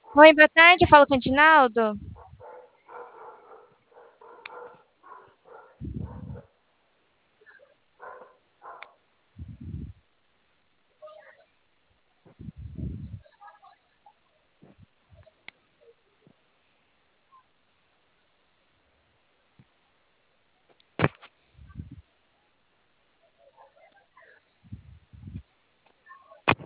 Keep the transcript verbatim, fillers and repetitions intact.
Oi, boa tarde, eu falo com o Edinaldo.